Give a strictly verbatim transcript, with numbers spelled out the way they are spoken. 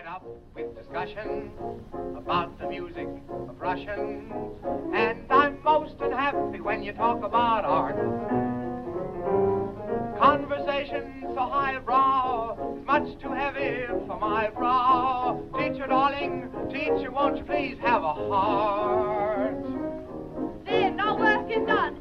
up with discussion about the music of Russians, and I'm most unhappy when you talk about art. Conversation so highbrow is much too heavy for my brow. Teacher, darling, teacher, won't you please have a heart? There, no work is done.